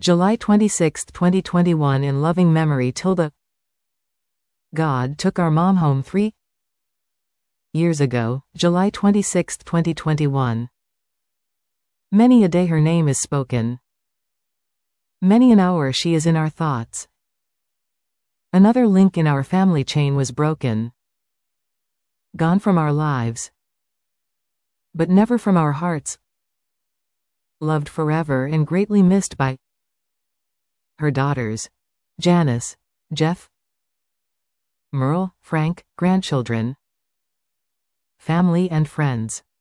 July 26, 2021. In loving memory, Tilda. God took our mom home 3 years ago, July 26, 2021. Many a day her name is spoken. Many an hour she is in our thoughts. Another link in our family chain was broken. Gone from our lives, but never from our hearts. Loved forever and greatly missed by her daughters, Janice, Jeff, Merle, Frank, grandchildren, family and friends.